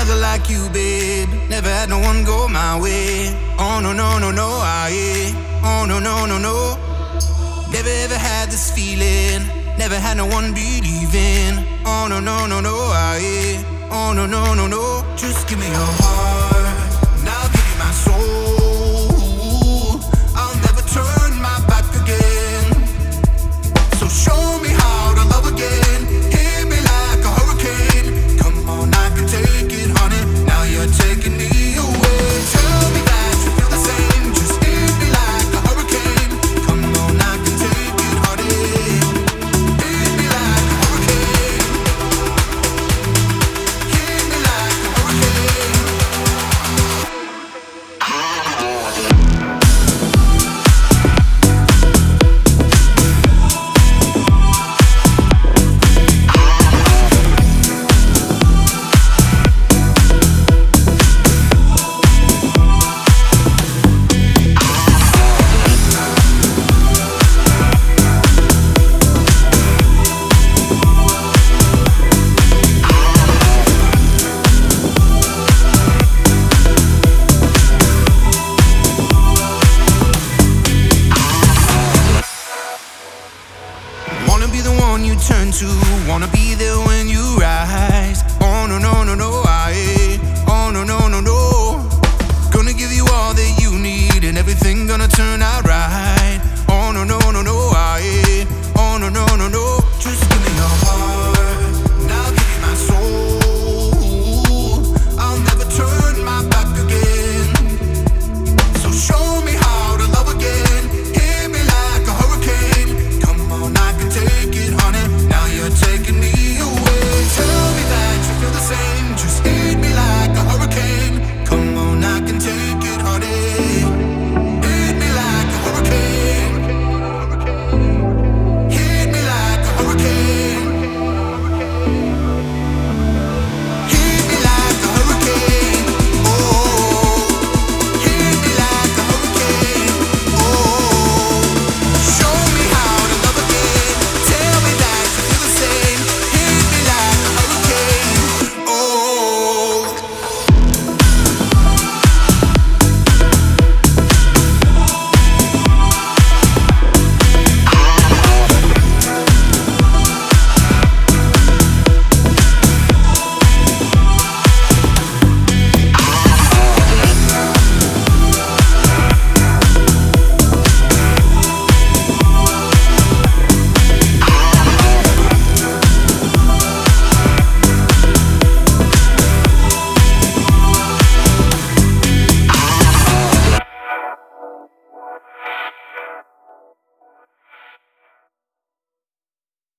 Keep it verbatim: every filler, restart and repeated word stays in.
another like you, babe. Never had no one go my way. Oh no, no, no, no, I yeah. Oh no, no, no, no. Never ever had this feeling. Never had no one believing. Oh no, no, no, no, I yeah. Oh no, no, no, no. Just give me your heart, and I'll give you my soul. I'll never turn my back again. So show me how to love again. Hit me like a hurricane. Come on, I can take it, honey. Now you're taking me away. Tell me that you feel the same. Just hit me like a hurricane. Come on, I can take it, honey. Hit me like a hurricane. Hit me like a hurricane. Wanna be the one you turn to, wanna be there when you rise. Oh no, no, no, no, I oh no, no, no, no. Gonna give you all that you need, and everything gonna turn out right.